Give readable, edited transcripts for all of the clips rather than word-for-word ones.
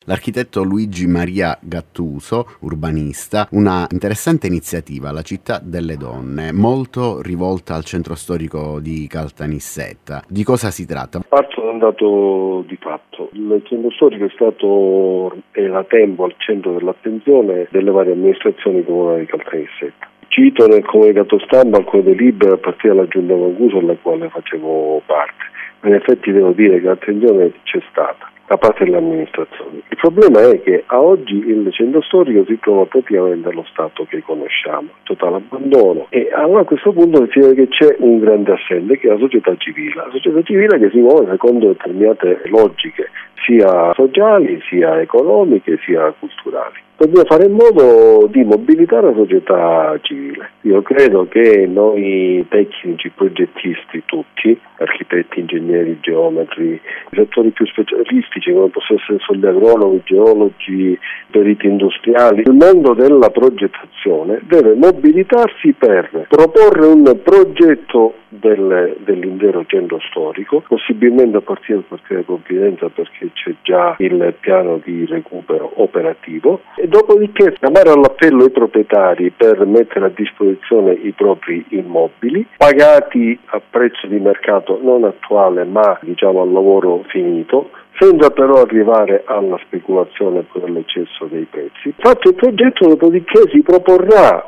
l'architetto Luigi Maria Gattuso, urbanista, una interessante iniziativa, la Città delle Donne, molto rivolta al centro storico di Caltanissetta. Di cosa si tratta? Parto da un dato di fatto. Il centro storico è stato da tempo al centro dell'attenzione delle varie amministrazioni comunali di Caltanissetta. Cito nel comunicato stampa alcune delibere a partire dalla Giunta Mancuso, alla quale facevo parte. In effetti devo dire che l'attenzione c'è stata da parte delle amministrazioni. Il problema è che a oggi il centro storico si trova praticamente allo stato che conosciamo, totale abbandono, e allora a questo punto si vede che c'è un grande assente, che è la società civile. La società civile che si muove secondo determinate logiche, sia sociali, sia economiche, sia culturali. Dobbiamo fare in modo di mobilitare la società civile. Io credo che noi tecnici, progettisti tutti, architetti, ingegneri, geometri, i settori più specialistici come possono essere gli agronomi, geologi, periti industriali, il mondo della progettazione deve mobilitarsi per proporre un progetto dell'intero centro storico, possibilmente a partire dal quartiere Provvidenza, perché c'è già il piano di recupero operativo, e dopodiché chiamare all'appello i proprietari per mettere a disposizione i propri immobili, pagati a prezzo di mercato non attuale ma al lavoro finito, senza però arrivare alla speculazione per l'eccesso dei prezzi. Fatto il progetto, dopodiché si proporrà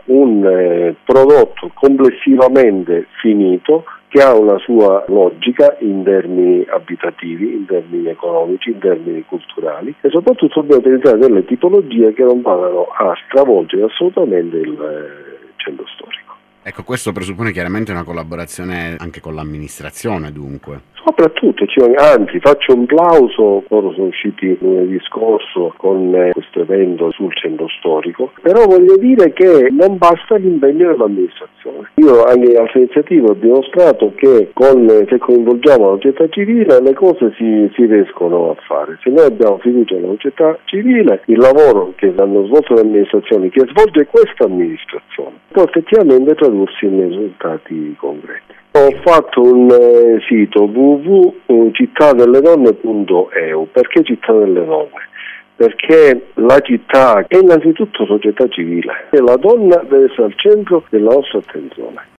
un prodotto complessivamente finito che ha una sua logica in termini abitativi, in termini economici, in termini culturali, e soprattutto dobbiamo utilizzare delle tipologie che non vadano a stravolgere assolutamente il centro storico. Ecco, questo presuppone chiaramente una collaborazione anche con l'amministrazione, dunque. Soprattutto, anzi, faccio un plauso, loro sono usciti lunedì scorso con questo evento sul centro storico, però voglio dire che non basta l'impegno dell'amministrazione. Io anche in altre iniziative ho dimostrato che se coinvolgiamo la società civile le cose si riescono a fare. Se noi abbiamo fiducia nella società civile, il lavoro che hanno svolto le amministrazioni, che svolge questa amministrazione, può effettivamente tradursi in risultati concreti. Ho fatto un sito www.cittadelledonne.eu. Perché Città delle Donne? Perché la città è innanzitutto società civile e la donna deve essere al centro della nostra attenzione.